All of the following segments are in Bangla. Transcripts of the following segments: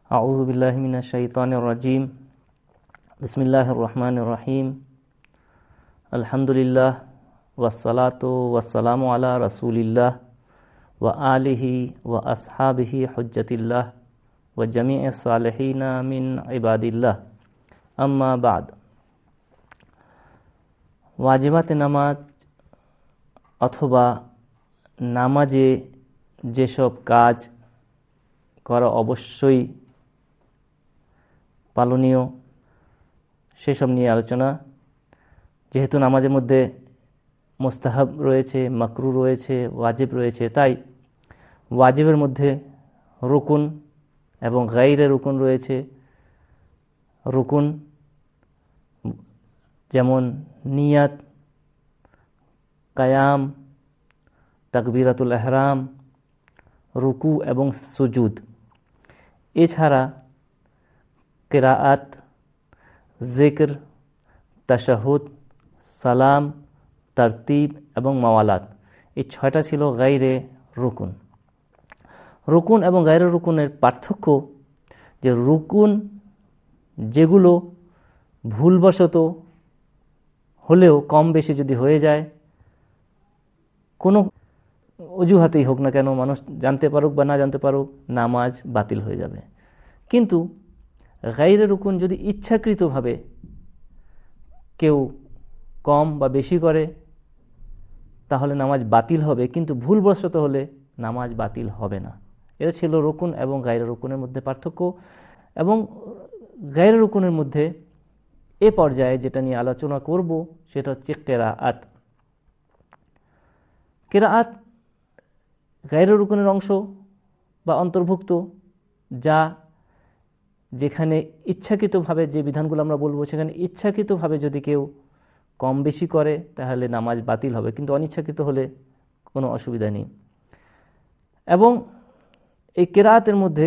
আউযু বিল্লাহি মিনাশ শাইতানির রাজিম। বিসমিল্লাহির রহমানির রহিম। আলহামদুলিল্লাহ ওয়াসসালাতু ওয়াসসালামু আলা রাসূলিল্লাহ ওয়া আলিহি ওয়া আসহাবিহি হুজ্জাতিল্লাহ ওয়া জামিইস সালিহিনা মিন ইবাদিল্লাহ। আম্মা বাদ। ওয়াজিবাতে নামাজ অথবা নামাজে যেসব কাজ করা অবশ্যই পালনীয় সেসব নিয়ে আলোচনা। যেহেতু নামাজের মধ্যে মুস্তাহাব রয়েছে, মাকরু রয়েছে, ওয়াজিব রয়েছে, তাই ওয়াজিবের মধ্যে রুকুন এবং গায়রে রুকুন রয়েছে। রুকুন যেমন নিয়াত, কায়াম, তাকবীরাতুল ইহরাম, রুকু এবং সুজুদ। এছাড়া কিরাআত, জিক্র, তাশাহুদ, সালাম, তারতিব এবং মাওয়ালাত, এই 6টা ছিল গায়রে রুকুন। রুকুন এবং গায়রে রুকুনের পার্থক্য যে রুকুন যেগুলো ভুলবশত হলেও কম বেশি যদি হয়ে যায়, কোনো অজুহাতেই হোক না কেন, মানুষ জানতে পারুক বা না জানতে পারুক, নামাজ বাতিল হয়ে যাবে। কিন্তু গায়রে রুকুন যদি ইচ্ছাকৃতভাবে কেউ কম বা বেশি করে তাহলে নামাজ বাতিল হবে, কিন্তু ভুলবশত হলে নামাজ বাতিল হবে না। এটা ছিল রুকুন এবং গায়রে রুকুনের মধ্যে পার্থক্য। এবং গায়রে রুকুনের মধ্যে এ পর্যায়ে যেটা নিয়ে আলোচনা করব সেটা হচ্ছে কিরাআত। কিরাআত গায়রে রুকুনের অংশ বা অন্তর্ভুক্ত, যা যেখানে ইচ্ছাকৃতভাবে যে বিধানগুলো আমরা বলবো সেখানে ইচ্ছাকৃতভাবে যদি কেউ কম বেশি করে তাহলে নামাজ বাতিল হবে, কিন্তু অনিচ্ছাকৃত হলে কোনো অসুবিধা নেই। এবং এই কিরাআতের মধ্যে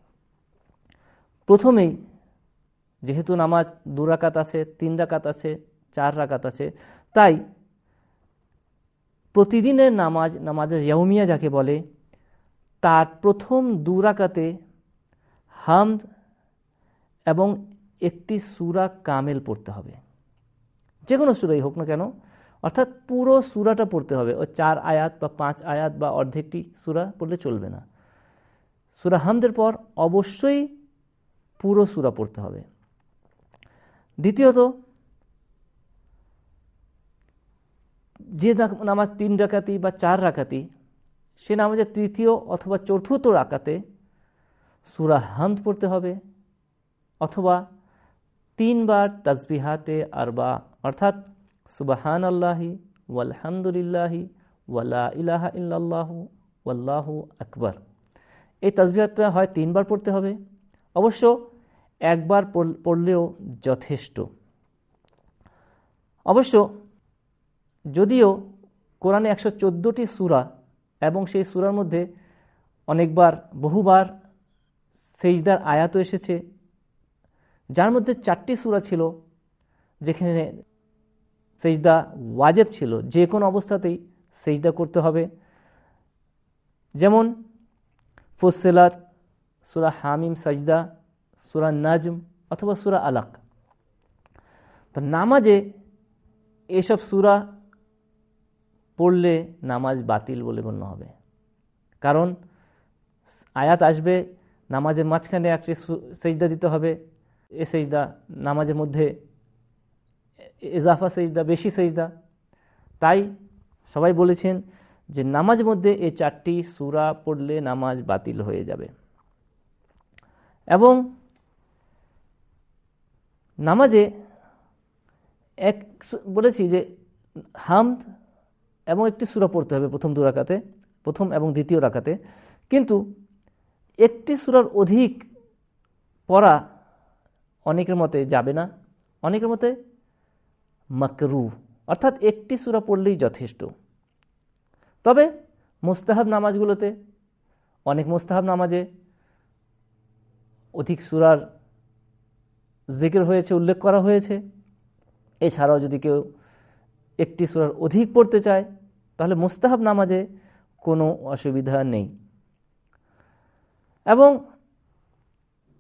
প্রথমেই যেহেতু নামাজ 2 রাকাত আছে, 3 রাকাত আছে, 4 রাকাত আছে, তাই প্রতিদিনের নামাজের ইয়াউমিয়া যাকে বলে, তার প্রথম 2 রাকাতে হামদ এবং একটি সূরা কামেল পড়তে হবে, যে কোনো সূরাই হোক না কেন, অর্থাৎ পুরো সূরাটা পড়তে হবে। ওই 4 আয়াত বা 5 আয়াত বা অর্ধেকটি সূরা পড়লে চলবে না। সূরা হামদের পর অবশ্যই পুরো সূরা পড়তে হবে। দ্বিতীয়ত, যে নামাজ 3 রাকাতি বা 4 রাকাতি, সে নামাজের তৃতীয় অথবা চতুর্থ রাকাতে সূরা হামদ পড়তে হবে, অথবা 3 বার তাসবিহাতে আরবা, অর্থাৎ সুবহানাল্লাহি ওয়ালহামদুলিল্লাহি ওয়ালা ইলাহা ইল্লাল্লাহু ওয়াল্লাহু আকবার। এই তাসবিহাতটা হয় 3 বার পড়তে হবে, অবশ্য একবার পড়লেও যথেষ্ট। অবশ্য যদিও কোরআনে 114টি সূরা এবং সেই সূরার মধ্যে অনেকবার বহুবার সেজদার আয়াতও এসেছে, যার মধ্যে 4টি সূরা ছিল যেখানে সেজদা ওয়াজিব ছিল, যে কোনো অবস্থাতেই সেজদা করতে হবে, যেমন ফুসসিলাত, সূরা হামিম সাজদা, সূরা নাজম অথবা সূরা আলাক। তো নামাজে এসব সূরা পড়লে নামাজ বাতিল বলে গণ্য হবে, কারণ আয়াত আসবে, নামাজের মাঝখানে একটি সেজদা দিতে হবে, এ সেজদা নামাজের মধ্যে ইজাফা সেজদা, বেশি সেজদা। তাই সবাই বলেছেন যে নামাজের মধ্যে এই 4টি সূরা পড়লে নামাজ বাতিল হয়ে যাবে। এবং নামাজে বলেছি যে হামদ এবং একটি সূরা পড়তে হবে প্রথম 2 রাকাতে, প্রথম এবং দ্বিতীয় রাকাতে, কিন্তু একটি সূরার অধিক পড়া অনেকের মতে যাবে না, অনেকের মতে মাকরু, অর্থাৎ একটি সূরা পড়লেই যথেষ্ট। তবে মুস্তাহাব নামাজগুলোতে, অনেক মুস্তাহাব নামাজে অধিক সূরার জিকির হয়েছে, উল্লেখ করা হয়েছে। এছাড়াও যদি কেউ একটি সূরার অধিক পড়তে চায় তাহলে মুস্তাহাব নামাজে কোনো অসুবিধা নেই। এবং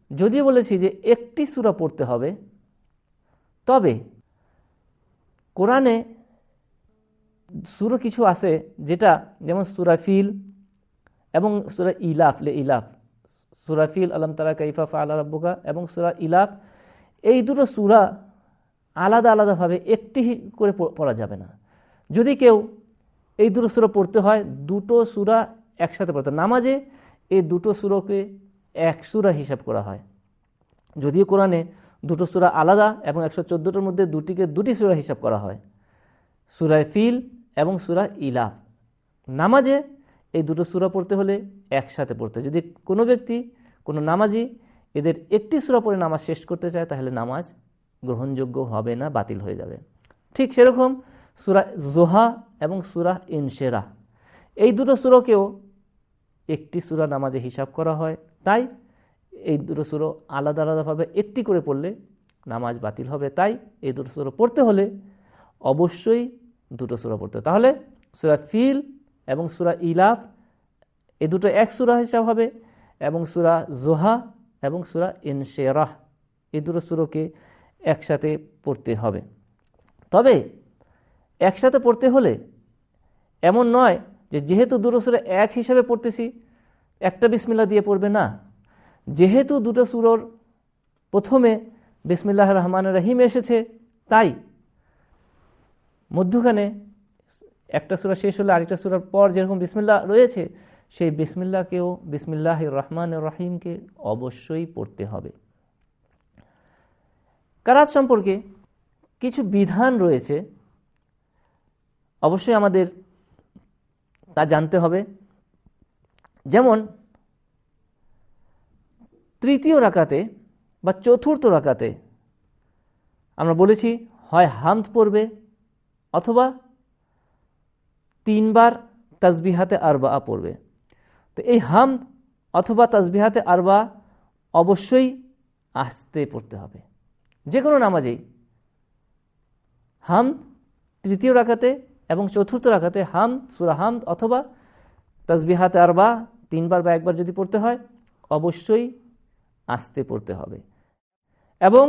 যদিও বলেছি যে একটি সূরা পড়তে হবে, তবে কোরআনে সূরা কিছু আছে যেটা, যেমন সূরা ফিল এবং সূরা ইলাফ, ইলাফ, সূরা ফিল আলম তারা কাইফা ফাআলা রাব্বুকা এবং সূরা ইলাফ, এই দুটো সূরা আলাদা আলাদাভাবে একটি করে পড়া যাবে না। যদি কেউ এই দুটো সূরা পড়তে হয়, দুটো সূরা একসাথে পড়তে, নামাজে এই দুটো সূরাকে এক সূরা হিসাব করা হয়। যদিও কোরআনে দুটো সূরা আলাদা এবং 114টার মধ্যে দুটিকে দুটি সূরা হিসাব করা হয়, সূরা ফিল এবং সূরা ইলাফ। নামাজে এই দুটো সূরা পড়তে হলে একসাথে পড়তে হয়। যদি কোনো ব্যক্তি, কোনো নামাজি এদের একটি সূরা পড়ে নামাজ শেষ করতে চায়, তাহলে নামাজ গ্রহণযোগ্য হবে না, বাতিল হয়ে যাবে। ঠিক সেরকম সূরা জোহা এবং সূরা ইনশিরাহ, এই দুটো সূরাকেও একটি সূরা নামাজে হিসাব করা হয়। তাই এই দুটো সূরা আলাদা আলাদাভাবে একটি করে পড়লে নামাজ বাতিল হবে। তাই এই দুটো সূরা পড়তে হলে অবশ্যই দুটো সূরা পড়তে হবে। তাহলে সূরা ফিল এবং সূরা ইলাফ এই দুটো এক সূরা হিসাব হবে, এবং সূরা জোহা এবং সূরা ইনশিরাহ এই দুটো সূরাকে একসাথে পড়তে হবে। তবে একসাথে পড়তে হলে এমন নয় যে যেহেতু দুটো সূরা এক হিসাবে পড়তেছি একটা বিসমিল্লাহ দিয়ে পড়বে না। যেহেতু দুটো সূরার প্রথমে বিসমিল্লাহির রহমানির রহিম এসেছে, তাই মধ্যখানে একটা সূরা শেষ হলে আরেকটা সূরার পর যেরকম বিসমিল্লাহ রয়েছে, সেই বিসমিল্লাহকেও, বিসমিল্লাহির রহমানির রহিমকে অবশ্যই পড়তে হবে। কেরাত সম্পর্কে কিছু বিধান রয়েছে, অবশ্যই আমাদের তা জানতে হবে। যেমন তৃতীয় রাকাতে বা চতুর্থ রাকাতে আমরা বলেছি হয় হামদ পড়বে অথবা 3 বার তাসবিহাতে আরবা পড়বে। তো এই হামদ অথবা তাসবিহাতে আরবা অবশ্যই আস্তে পড়তে হবে। যে কোনো নামাজেই হামদ তৃতীয় রাকাতে এবং চতুর্থ রাকাতে হামদ, সূরা হামদ অথবা তাসবিহাতে আরবা 3 বার বা 1 বার যদি পড়তে হয়, অবশ্যই আস্তে পড়তে হবে। এবং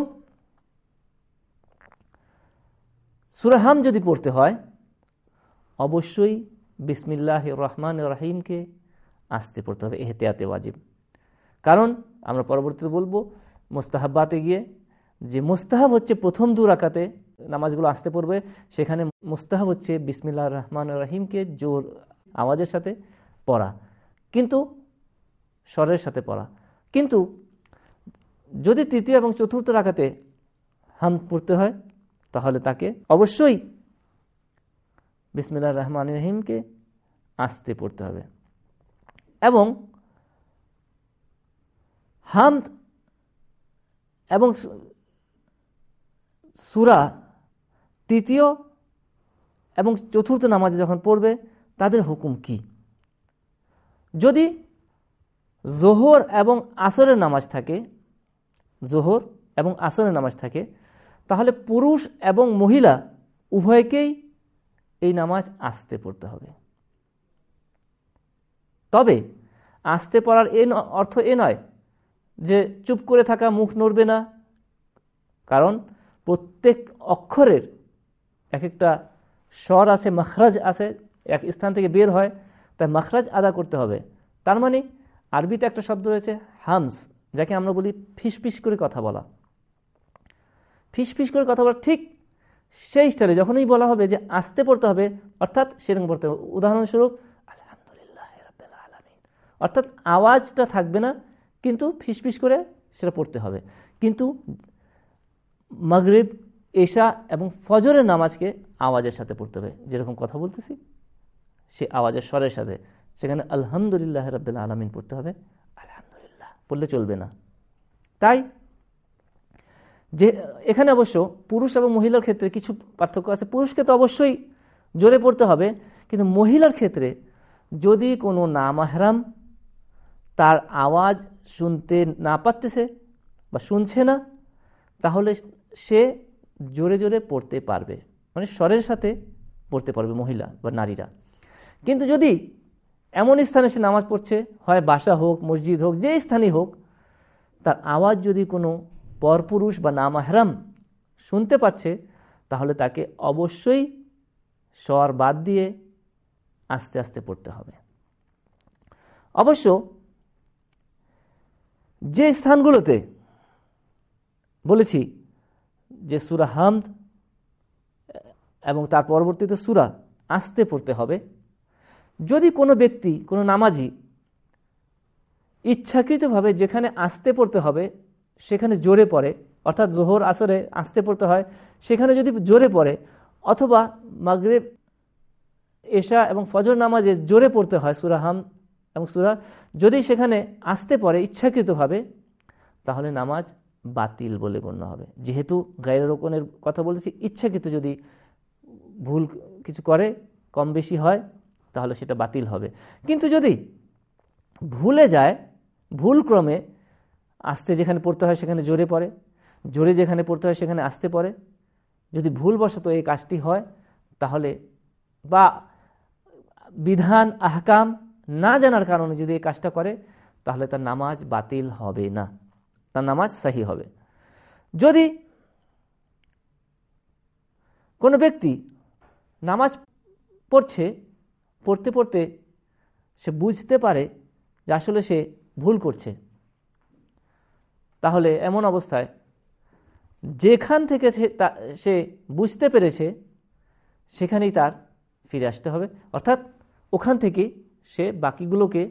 সূরা হামদ যদি পড়তে হয়, অবশ্যই বিসমিল্লাহির রহমানির রহিমকে আস্তে পড়তে হবে, এহতিয়াতে ওয়াজিব। কারণ আমরা পরবর্তীতে বলবো মুস্তাহাব্বাতে গিয়ে, যে মুস্তাহাব হচ্ছে প্রথম 2 রাকাতে নামাজগুলো আস্তে পড়বে, সেখানে মুস্তাহাব হচ্ছে বিসমিল্লাহির রহমানির রহিমকে জোর আওয়াজের সাথে পড়া, কিন্তু স্বরের সাথে পড়া। কিন্তু যদি তৃতীয় এবং চতুর্থ রাকাতে হামদ পড়তে হয়, তাহলে তাকে অবশ্যই বিসমিল্লাহির রহমানির রহিমকে আস্তে পড়তে হবে। এবং হামদ এবং সূরা তৃতীয় এবং চতুর্থ নামাজে যখন পড়বে, তাদের হুকুম কি? যদি জোহর এবং আসরের নামাজ থাকে, জোহর এবং আসরের নামাজ থাকে, তাহলে পুরুষ এবং মহিলা উভয়কেই এই নামাজ আস্তে পড়তে হবে। তবে আস্তে পড়ার অর্থ এ নয় যে চুপ করে থাকা, মুখ নড়বে না। কারণ প্রত্যেক অক্ষরের এক একটা স্বর আছে, মাখরাজ আছে, এক স্থান থেকে বের হয়, তাই মাখরাজ আদা করতে হবে। তার মানে আরবিতে একটা শব্দ রয়েছে হামস, যাকে আমরা বলি ফিসফিস করে কথা বলা। ফিসফিস করে কথা বলা ঠিক সেই স্টাইলে যখনই বলা হবে যে আস্তে পড়তে হবে, অর্থাৎ সেরকম পড়তে হবে। উদাহরণস্বরূপ আলহামদুলিল্লাহ রাব্বিল আলামিন, অর্থাৎ আওয়াজটা থাকবে না, কিন্তু ফিসফিস করে সেটা পড়তে হবে। কিন্তু মাগরিব, এশা এবং ফজরের নামাজকে আওয়াজের সাথে পড়তে হবে, যেরকম কথা বলতেছি সে আওয়াজের স্বরের সাথে। সেখানে আলহামদুলিল্লাহ রাব্বিল আলামিন পড়তে হবে, আলহামদুলিল্লাহ পড়লে চলবে না। তাই যে এখানে অবশ্য পুরুষ এবং মহিলার ক্ষেত্রে কিছু পার্থক্য আছে। পুরুষকে তো অবশ্যই জোরে পড়তে হবে, কিন্তু মহিলার ক্ষেত্রে যদি কোনো নামাহরাম তার আওয়াজ শুনতে না পারতেছে বা শুনছে না, তাহলে সে জোরে জোরে পড়তে পারবে, মানে স্বরের সাথে পড়তে পারবে মহিলা বা নারীরা। কিন্তু যদি এমন স্থানে সে নামাজ পড়ছে, হয় বাসা হোক, মসজিদ হোক, যে স্থানই হোক, তার আওয়াজ যদি কোনো পরপুরুষ বা নামাহরাম শুনতে পাচ্ছে, তাহলে তাকে অবশ্যই স্বর বাদ দিয়ে আস্তে আস্তে পড়তে হবে। অবশ্য যে স্থানগুলোতে বলেছি যে সূরা হামদ এবং তার পরবর্তীতে সূরা আস্তে পড়তে হবে, যদি কোনো ব্যক্তি, কোনো নামাজি ইচ্ছাকৃতভাবে যেখানে আস্তে পড়তে হবে সেখানে জোরে পড়ে, অর্থাৎ জোহর আসরে আস্তে পড়তে হয় সেখানে যদি জোরে পড়ে, অথবা মাগরিব এশা এবং ফজর নামাজে জোরে পড়তে হয় সূরা হামদ এবং সূরা, যদি সেখানে আস্তে পড়ে ইচ্ছাকৃতভাবে, তাহলে নামাজ বাতিল বলে গণ্য হবে। যেহেতু গায়রে রোকনের কথা বলেছি, ইচ্ছাকৃত যদি ভুল কিছু করে, কম বেশি হয়, তাহলে সেটা বাতিল হবে। কিন্তু যদি ভুলে যায়, ভুল ক্রমে আস্তে যেখানে পড়তে হয় সেখানে জোরে পড়ে, জোরে যেখানে পড়তে হয় সেখানে আস্তে পড়ে, যদি ভুলবশত এই কাজটি হয়, তাহলে বা বিধান আহকাম না জানার কারণে যদি এই কাজটা করে, তাহলে তার নামাজ বাতিল হবে না, তার নামাজ সহি হবে। যদি কোনো ব্যক্তি নামাজ পড়ছে, পড়তে পড়তে সে বুঝতে পারে যে আসলে সে ভুল করছে, তাহলে এমন অবস্থায় যেখান থেকে সে বুঝতে পেরেছে সেখানেই তার ফিরে আসতে হবে, অর্থাৎ ওখান থেকে সে বাকিগুলোকে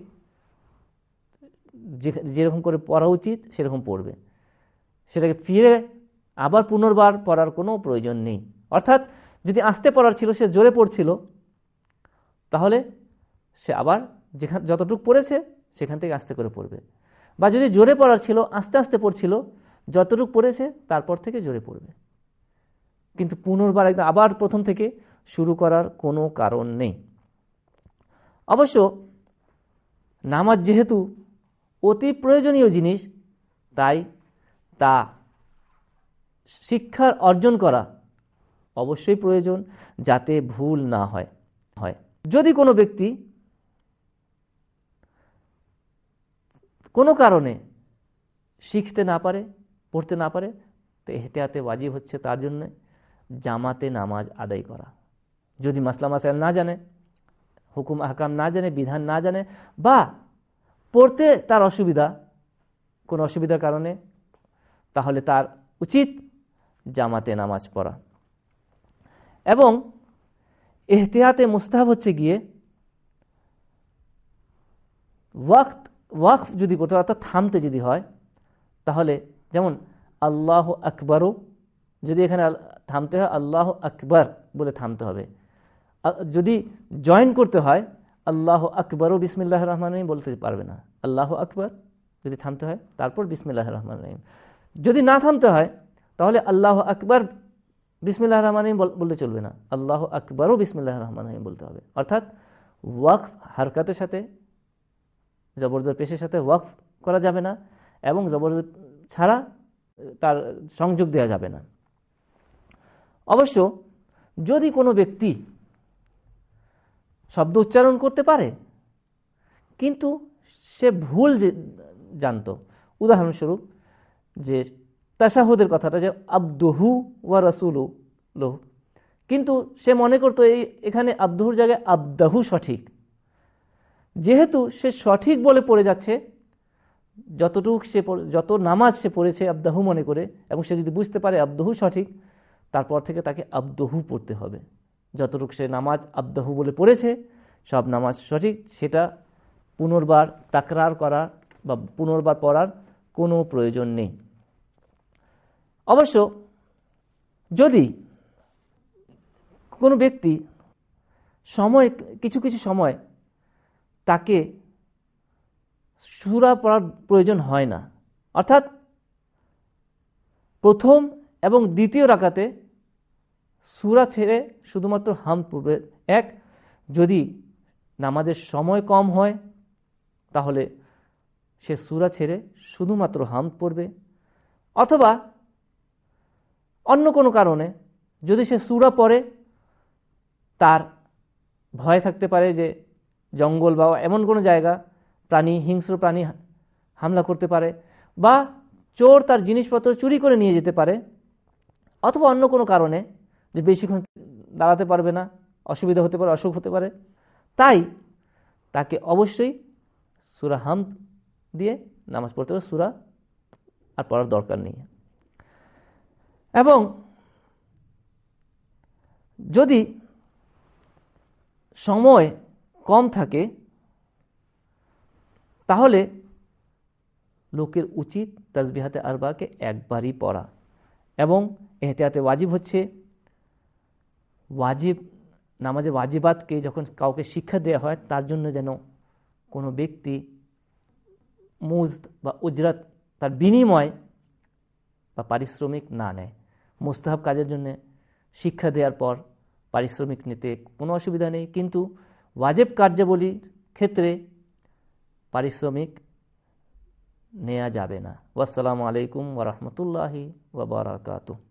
যেরকম করে পড়া উচিত সেরকম পড়বে, সেটাকে ফিরে আবার পুনর্বার পড়ার কোনো প্রয়োজন নেই। অর্থাৎ যদি আস্তে পড়ার ছিল, সে জোরে পড়ছিল, তাহলে সে আবার যতটুকু পড়েছে সেখান থেকে আস্তে করে পড়বে, বা যদি জোরে পড়ার ছিল আস্তে আস্তে পড়ছিল, যতটুকু পড়েছে তারপর থেকে জোরে পড়বে, কিন্তু পুনর্বার একদম আবার প্রথম থেকে শুরু করার কোনো কারণ নেই। অবশ্য নামাজ যেহেতু অতি প্রয়োজনীয় জিনিস, তাই তা শিক্ষার অর্জন করা অবশ্যই প্রয়োজন, যাতে ভুল না হয়। যদি কোনো ব্যক্তি কোনো কারণে শিখতে না পারে, পড়তে না পারে, তো এহতিয়াতে ওয়াজিব হচ্ছে তার জন্য জামাতে নামাজ আদায় করা। যদি মাসলা মাসাইল না জানে, হুকুম আহকাম না জানে, বিধান না জানে, বা পড়তে তার অসুবিধা, কোনো অসুবিধার কারণে, তাহলে তার উচিত জামাতে নামাজ পড়া। এবং এহতিয়াতে মুস্তাহাব হচ্ছে গিয়ে ওয়াকফ যদি করতে হয়, অর্থাৎ থামতে যদি হয়, তাহলে যেমন আল্লাহ আকবরও, যদি এখানে থামতে হয় আল্লাহ আকবর বলে থামতে হবে। যদি জয়েন করতে হয় আল্লাহ আকবরও বিসমিল্লাহির রহমানির রহিম বলতে পারবে না, আল্লাহ আকবর যদি থামতে হয় তারপর বিসমিল্লাহির রহমানির রহিম। যদি না থামতে হয় তাহলে আল্লাহ আকবর বিসমিল্লাহির রহমানির রহিম বলতে চলবে না, আল্লাহ আকবরও বিসমিল্লাহির রহমানির রহিম বলতে হবে। অর্থাৎ ওয়াকফ হারকাতের সাথে, জবরজের পেশের সাথে ওয়াকফ করা যাবে না, এবং জবরজের ছাড়া তার সংযোগ দেওয়া যাবে না। অবশ্য যদি কোনো ব্যক্তি শব্দ উচ্চারণ করতে পারে কিন্তু সে ভুল জানত, উদাহরণস্বরূপ যে তাশাহুদের কথাটা, যে আবদুহু ওয়া রাসূলু লহু, কিন্তু সে মনে করতো এখানে আবদুহুর জায়গায় আবদাহু সঠিক। যেহেতু সে সঠিক বলে পড়ে যাচ্ছে, যত নামাজ সে পড়েছে আবদাহু মনে করে, এবং সে যদি বুঝতে পারে আবদাহু সঠিক, তারপর থেকে তাকে আবদাহু পড়তে হবে। যতটুকু সে নামাজ আবদাহু বলে পড়েছে সব নামাজ সঠিক, সেটা পুনর্বার তাকরার করা বা পুনর্বার পড়ার কোনো প্রয়োজন নেই। অবশ্য যদি কোনো ব্যক্তি কিছু কিছু সময় তাকে সূরা পড়ার প্রয়োজন হয় না, অর্থাৎ প্রথম এবং দ্বিতীয় রাকাতে সূরা ছেড়ে শুধুমাত্র হামদ পড়বে। যদি নামাজের সময় কম হয় তাহলে সে সূরা ছেড়ে শুধুমাত্র হামদ পড়বে, অথবা অন্য কোনো কারণে যদি সে সূরা পড়ে তার ভয় থাকতে পারে যে জঙ্গল বা এমন কোনো জায়গা হিংস্র প্রাণী হামলা করতে পারে, বা চোর তার জিনিসপত্র চুরি করে নিয়ে যেতে পারে, অথবা অন্য কোনো কারণে যে বেশিক্ষণ দাঁড়াতে পারবে না, অসুবিধা হতে পারে, অসুখ হতে পারে, তাই তাকে অবশ্যই সূরা হামদ দিয়ে নামাজ পড়তে হবে, সূরা আর পড়ার দরকার নেই। এবং যদি সময় কম থাকে তাহলে লোকের উচিত তাসবিহাতে আরবাকে একবারই পড়া। এবং এহতিয়াতে ওয়াজিব হচ্ছে ওয়াজিব নামাজের ওয়াজিবাতকে যখন কাউকে শিক্ষা দেওয়া হয় তার জন্য যেন কোনো ব্যক্তি মুজদ বা উজরাত তার বিনিময় বা পারিশ্রমিক না নেয়। মুস্তাহাব কাজের জন্য শিক্ষা দেওয়ার পর পারিশ্রমিক নিতে কোনো অসুবিধা নেই, কিন্তু ওয়াজিব কার্যাবলীর ক্ষেত্রে পারিশ্রমিক নেওয়া যাবে না। ওয়াসসালামু আলাইকুম ওয়া রাহমাতুল্লাহি ওয়া বারাকাতুহু।